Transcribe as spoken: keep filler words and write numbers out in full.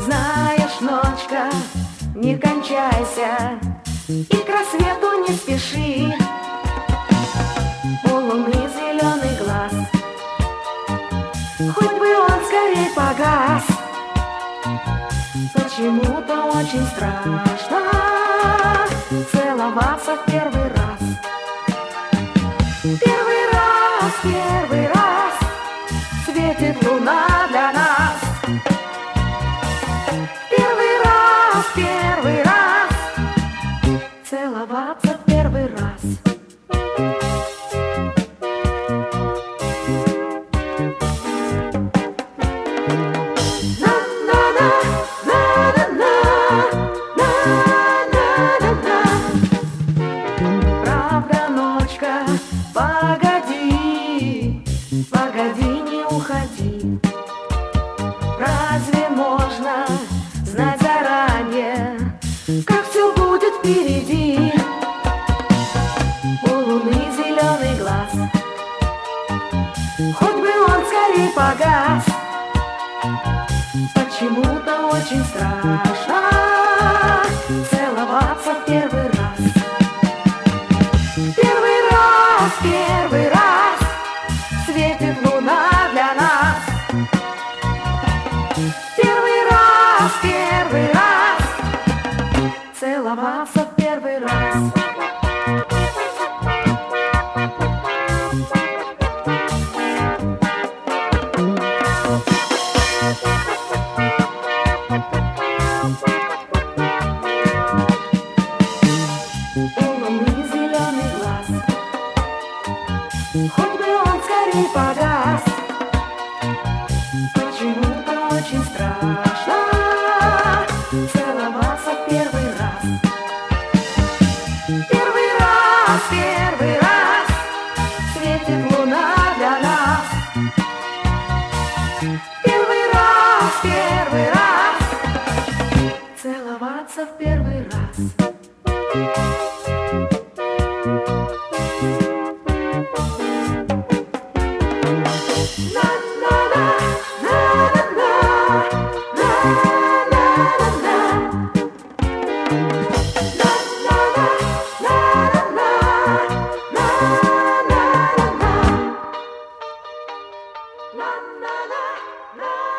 Знаешь, ночка, не кончайся и к рассвету не спеши. У луны зеленый глаз, хоть бы он скорей погас. Почему-то очень страшно целоваться в первый раз. Первый раз, первый раз светит луна для нас. Первый раз, первый раз целоваться в первый раз. Правда, ночка, погоди, погоди, не уходи. Разве можно знать заранее, как все будет впереди? У луны зеленый глаз, хоть бы он скорей погас. Почему-то очень страшно целоваться в первый раз. Первый раз, первый раз светит луна для нас. Первый раз, первый раз целоваться в первый раз. У луны зеленый глаз, хоть бы он скорей погас. Почему-то очень страшно целоваться в первый раз. Первый раз, первый раз светит луна для нас. Первый раз, первый раз целоваться в первый раз. La la la la